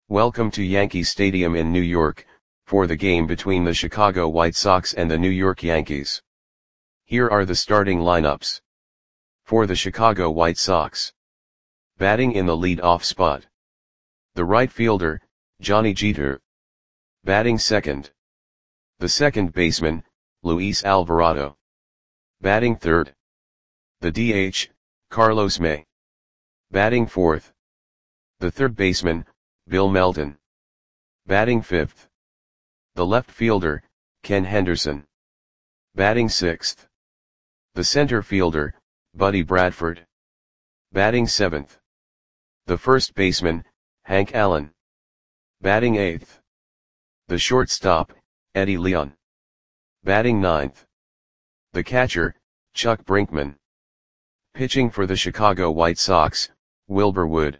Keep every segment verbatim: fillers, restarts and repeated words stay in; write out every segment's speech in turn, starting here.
Welcome to Yankee Stadium in New York, for the game between the Chicago White Sox and the New York Yankees. Here are the starting lineups. For the Chicago White Sox. Batting in the lead-off spot. The right fielder, Johnny Jeter. Batting second. The second baseman, Luis Alvarado. Batting third. The D H, Carlos May. Batting fourth. The third baseman, Bill Melton. Batting fifth. The left fielder, Ken Henderson. Batting sixth. The center fielder, Buddy Bradford. Batting seventh. The first baseman, Hank Allen. Batting eighth. The shortstop, Eddie Leon. Batting ninth. The catcher, Chuck Brinkman. Pitching for the Chicago White Sox, Wilbur Wood.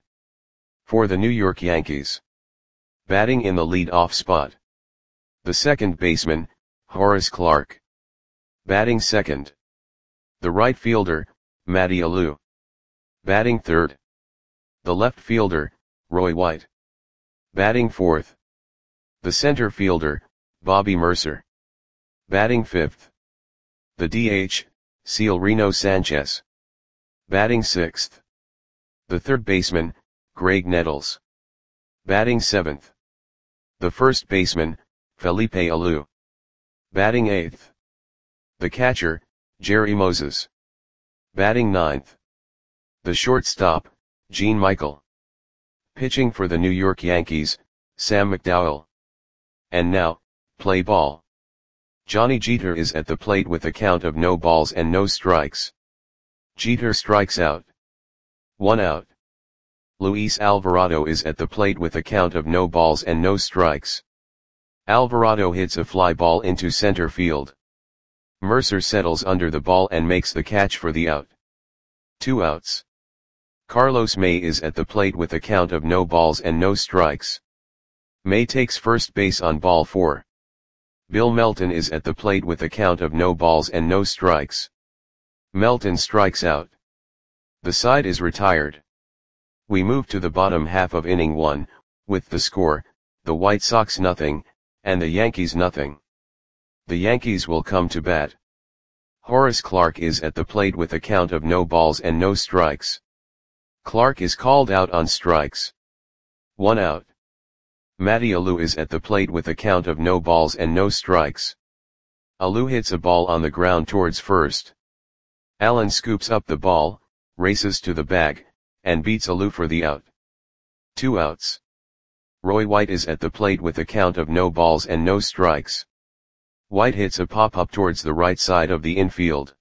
For the New York Yankees. Batting in the lead-off spot. The second baseman, Horace Clarke. Batting second. The right fielder, Matty Alou. Batting third. The left fielder, Roy White. Batting fourth. The center fielder, Bobby Murcer. Batting fifth. The D H, Severino Sanchez. Batting sixth. The third baseman, Graig Nettles. Batting seventh. The first baseman, Felipe Alou. Batting eighth. The catcher, Jerry Moses. Batting ninth. The shortstop, Gene Michael. Pitching for the New York Yankees, Sam McDowell. And now, play ball. Johnny Jeter is at the plate with a count of no balls and no strikes. Jeter strikes out. One out. Luis Alvarado is at the plate with a count of no balls and no strikes. Alvarado hits a fly ball into center field. Murcer settles under the ball and makes the catch for the out. Two outs. Carlos May is at the plate with a count of no balls and no strikes. May takes first base on ball four. Bill Melton is at the plate with a count of no balls and no strikes. Melton strikes out. The side is retired. We move to the bottom half of inning one, with the score, the White Sox nothing, and the Yankees nothing. The Yankees will come to bat. Horace Clarke is at the plate with a count of no balls and no strikes. Clarke is called out on strikes. One out. Matty Alou is at the plate with a count of no balls and no strikes. Alou hits a ball on the ground towards first. Allen scoops up the ball, races to the bag, and beats Alou for the out. Two outs. Roy White is at the plate with a count of no balls and no strikes. White hits a pop-up towards the right side of the infield.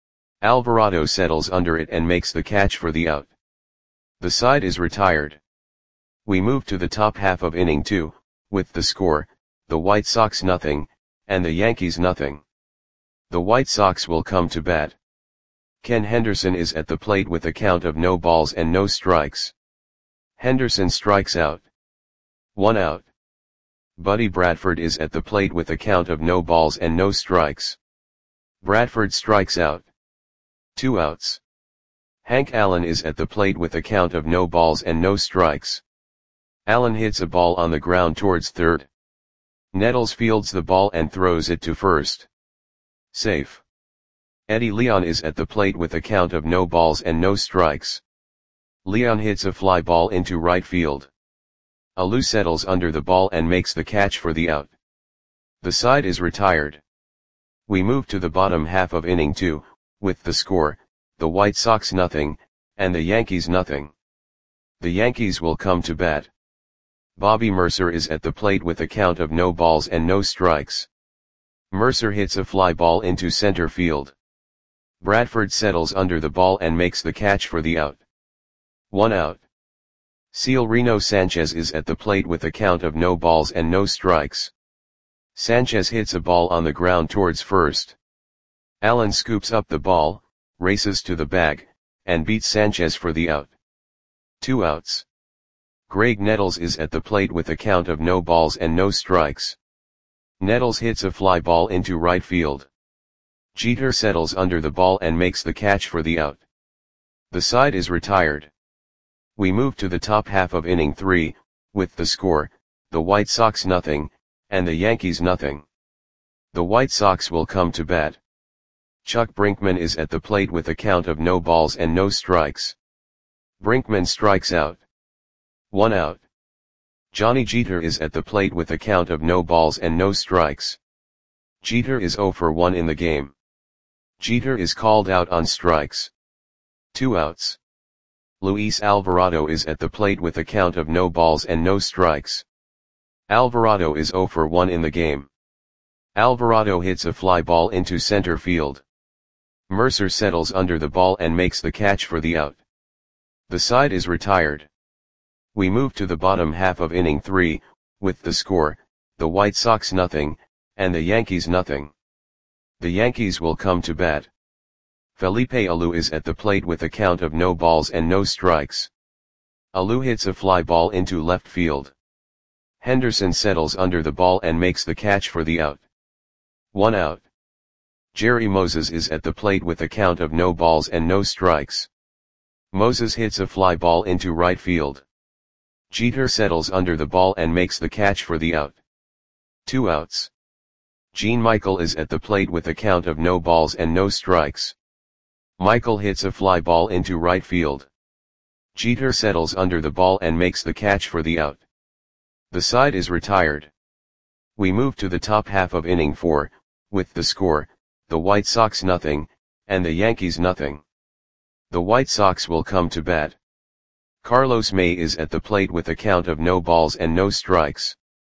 Alvarado settles under it and makes the catch for the out. The side is retired. We move to the top half of inning two, with the score, the White Sox nothing, and the Yankees nothing. The White Sox will come to bat. Ken Henderson is at the plate with a count of no balls and no strikes. Henderson strikes out. One out. Buddy Bradford is at the plate with a count of no balls and no strikes. Bradford strikes out. Two outs. Hank Allen is at the plate with a count of no balls and no strikes. Allen hits a ball on the ground towards third. Nettles fields the ball and throws it to first. Safe. Eddie Leon is at the plate with a count of no balls and no strikes. Leon hits a fly ball into right field. Alou settles under the ball and makes the catch for the out. The side is retired. We move to the bottom half of inning two, with the score, the White Sox nothing, and the Yankees nothing. The Yankees will come to bat. Bobby Murcer is at the plate with a count of no balls and no strikes. Murcer hits a fly ball into center field. Bradford settles under the ball and makes the catch for the out. One out. Severino Sanchez is at the plate with a count of no balls and no strikes. Sanchez hits a ball on the ground towards first. Allen scoops up the ball, races to the bag, and beats Sanchez for the out. Two outs. Graig Nettles is at the plate with a count of no balls and no strikes. Nettles hits a fly ball into right field. Jeter settles under the ball and makes the catch for the out. The side is retired. We move to the top half of inning three, with the score, the White Sox nothing, and the Yankees nothing. The White Sox will come to bat. Chuck Brinkman is at the plate with a count of no balls and no strikes. Brinkman strikes out. One out. Johnny Jeter is at the plate with a count of no balls and no strikes. Jeter is zero for one in the game. Jeter is called out on strikes. Two outs. Luis Alvarado is at the plate with a count of no balls and no strikes. Alvarado is zero for one in the game. Alvarado hits a fly ball into center field. Mercer settles under the ball and makes the catch for the out. The side is retired. We move to the bottom half of inning three, with the score, the White Sox nothing, and the Yankees nothing. The Yankees will come to bat. Felipe Alou is at the plate with a count of no balls and no strikes. Alou hits a fly ball into left field. Henderson settles under the ball and makes the catch for the out. One out. Jerry Moses is at the plate with a count of no balls and no strikes. Moses hits a fly ball into right field. Jeter settles under the ball and makes the catch for the out. Two outs. Gene Michael is at the plate with a count of no balls and no strikes. Michael hits a fly ball into right field. Jeter settles under the ball and makes the catch for the out. The side is retired. We move to the top half of inning four, with the score, the White Sox nothing, and the Yankees nothing. The White Sox will come to bat. Carlos May is at the plate with a count of no balls and no strikes.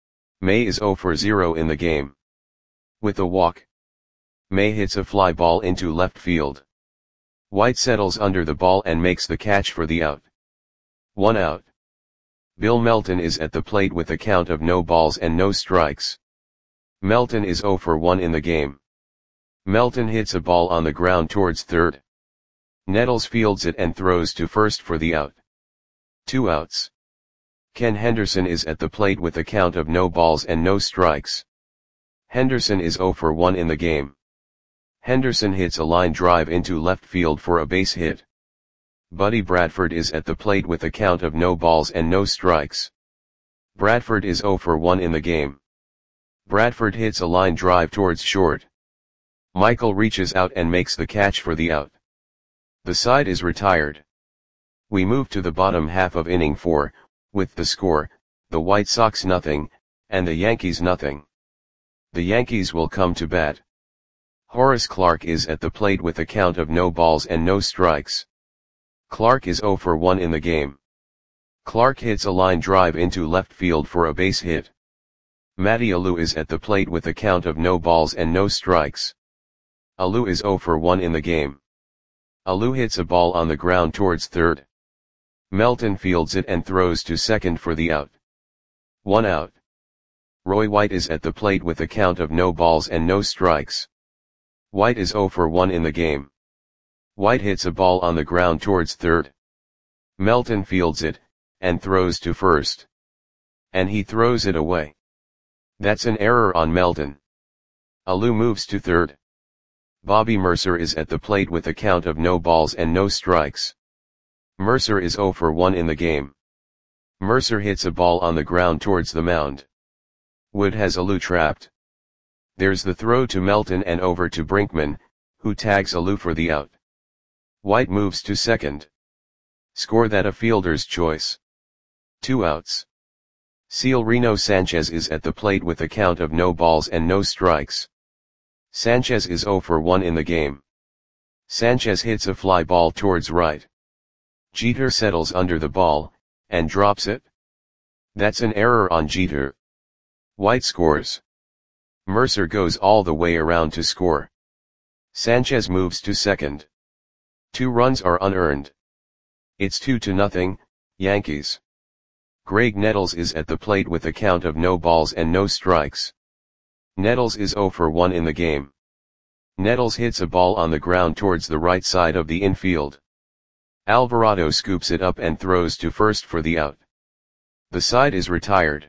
May is zero for zero in the game. With a walk, May hits a fly ball into left field. White settles under the ball and makes the catch for the out. One out. Bill Melton is at the plate with a count of no balls and no strikes. Melton is zero for one in the game. Melton hits a ball on the ground towards third. Nettles fields it and throws to first for the out. Two outs. Ken Henderson is at the plate with a count of no balls and no strikes. Henderson is zero for one in the game. Henderson hits a line drive into left field for a base hit. Buddy Bradford is at the plate with a count of no balls and no strikes. Bradford is zero for one in the game. Bradford hits a line drive towards short. Michael reaches out and makes the catch for the out. The side is retired. We move to the bottom half of inning four, with the score, the White Sox nothing, and the Yankees nothing. The Yankees will come to bat. Horace Clarke is at the plate with a count of no balls and no strikes. Clarke is zero for one in the game. Clarke hits a line drive into left field for a base hit. Matty Alou is at the plate with a count of no balls and no strikes. Alou is zero for one in the game. Alou hits a ball on the ground towards third. Melton fields it and throws to second for the out. One out. Roy White is at the plate with a count of no balls and no strikes. White is zero for one in the game. White hits a ball on the ground towards third. Melton fields it, and throws to first. And he throws it away. That's an error on Melton. Alou moves to third. Bobby Mercer is at the plate with a count of no balls and no strikes. Mercer is zero for one in the game. Mercer hits a ball on the ground towards the mound. Wood has Alou trapped. There's the throw to Melton and over to Brinkman, who tags Alou for the out. White moves to second. Score that a fielder's choice. Two outs. Severino Sanchez is at the plate with a count of no balls and no strikes. Sanchez is zero for one in the game. Sanchez hits a fly ball towards right. Jeter settles under the ball, and drops it. That's an error on Jeter. White scores. Mercer goes all the way around to score. Sanchez moves to second. Two runs are unearned. It's two to nothing, Yankees. Greg Nettles is at the plate with a count of no balls and no strikes. Nettles is zero for one in the game. Nettles hits a ball on the ground towards the right side of the infield. Alvarado scoops it up and throws to first for the out. The side is retired.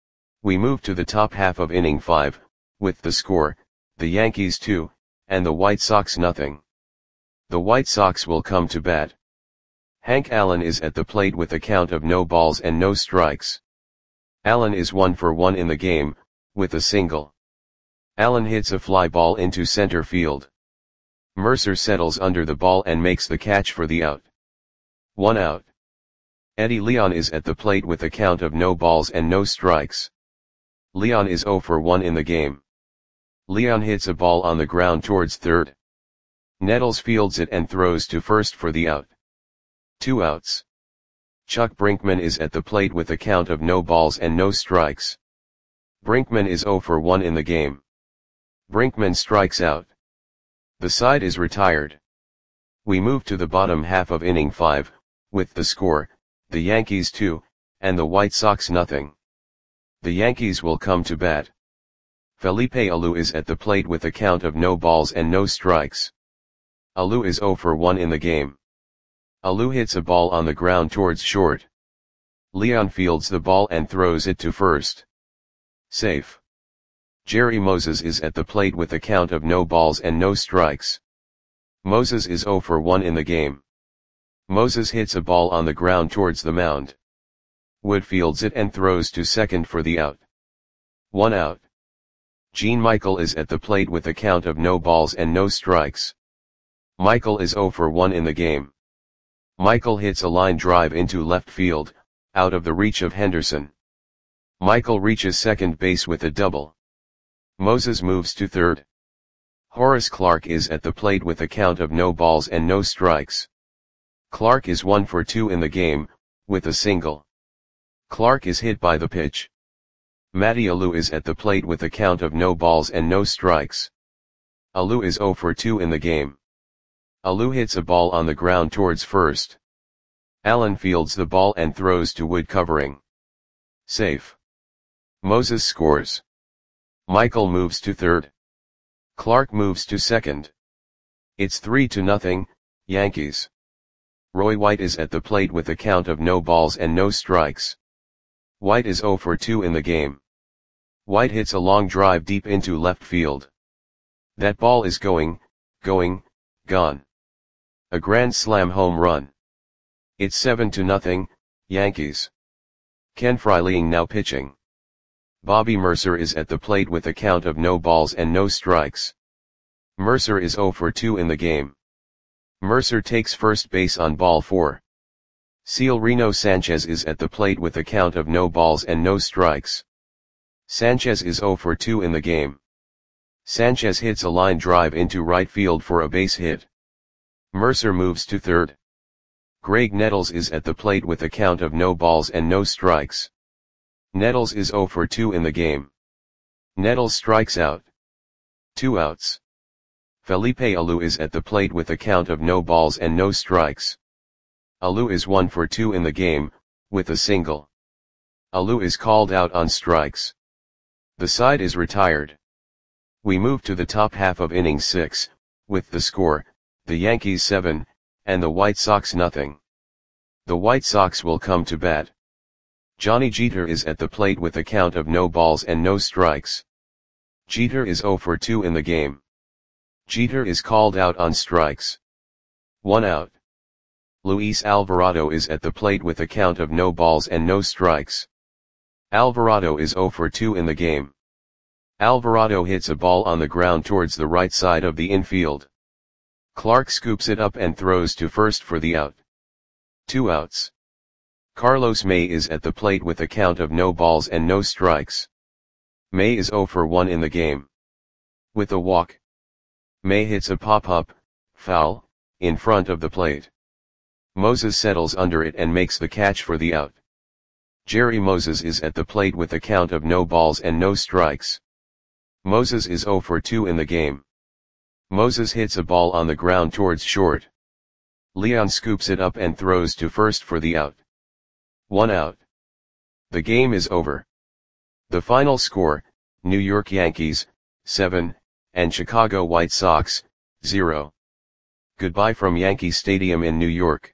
We move to the top half of inning five, with the score, the Yankees two, and the White Sox nothing. The White Sox will come to bat. Hank Allen is at the plate with a count of no balls and no strikes. Allen is one for one in the game, with a single. Allen hits a fly ball into center field. Mercer settles under the ball and makes the catch for the out. One out. Eddie Leon is at the plate with a count of no balls and no strikes. Leon is zero for one in the game. Leon hits a ball on the ground towards third. Nettles fields it and throws to first for the out. Two outs. Chuck Brinkman is at the plate with a count of no balls and no strikes. Brinkman is zero for one in the game. Brinkman strikes out. The side is retired. We move to the bottom half of inning five, with the score, the Yankees two, and the White Sox nothing. The Yankees will come to bat. Felipe Alou is at the plate with a count of no balls and no strikes. Alou is zero for one in the game. Alou hits a ball on the ground towards short. Leon fields the ball and throws it to first. Safe. Jerry Moses is at the plate with a count of no balls and no strikes. Moses is zero for one in the game. Moses hits a ball on the ground towards the mound. Wood fields it and throws to second for the out. One out. Gene Michael is at the plate with a count of no balls and no strikes. Michael is zero for one in the game. Michael hits a line drive into left field, out of the reach of Henderson. Michael reaches second base with a double. Moses moves to third. Horace Clarke is at the plate with a count of no balls and no strikes. Clarke is one for two in the game, with a single. Clarke is hit by the pitch. Matty Alou is at the plate with a count of no balls and no strikes. Alou is zero for two in the game. Alou hits a ball on the ground towards first. Allen fields the ball and throws to Wood covering. Safe. Moses scores. Michael moves to third. Clarke moves to second. It's three to nothing, Yankees. Roy White is at the plate with a count of no balls and no strikes. White is zero for two in the game. White hits a long drive deep into left field. That ball is going, going, gone. A grand slam home run. It's seven to nothing, Yankees. Ken Fryling now pitching. Bobby Mercer is at the plate with a count of no balls and no strikes. Mercer is zero for two in the game. Mercer takes first base on ball four. Severino Sanchez is at the plate with a count of no balls and no strikes. Sanchez is zero for two in the game. Sanchez hits a line drive into right field for a base hit. Mercer moves to third. Greg Nettles is at the plate with a count of no balls and no strikes. Nettles is zero for two in the game. Nettles strikes out. Two outs. Felipe Alou is at the plate with a count of no balls and no strikes. Alou is one for two in the game, with a single. Alou is called out on strikes. The side is retired. We move to the top half of inning six, with the score, the Yankees seven, and the White Sox nothing. The White Sox will come to bat. Johnny Jeter is at the plate with a count of no balls and no strikes. Jeter is zero for two in the game. Jeter is called out on strikes. One out. Luis Alvarado is at the plate with a count of no balls and no strikes. Alvarado is zero for two in the game. Alvarado hits a ball on the ground towards the right side of the infield. Clarke scoops it up and throws to first for the out. Two outs. Carlos May is at the plate with a count of no balls and no strikes. May is zero for one in the game. With a walk. May hits a pop-up, foul, in front of the plate. Moses settles under it and makes the catch for the out. Jerry Moses is at the plate with a count of no balls and no strikes. Moses is zero for two in the game. Moses hits a ball on the ground towards short. Leon scoops it up and throws to first for the out. One out. The game is over. The final score, New York Yankees, seven, and Chicago White Sox, zero. Goodbye from Yankee Stadium in New York.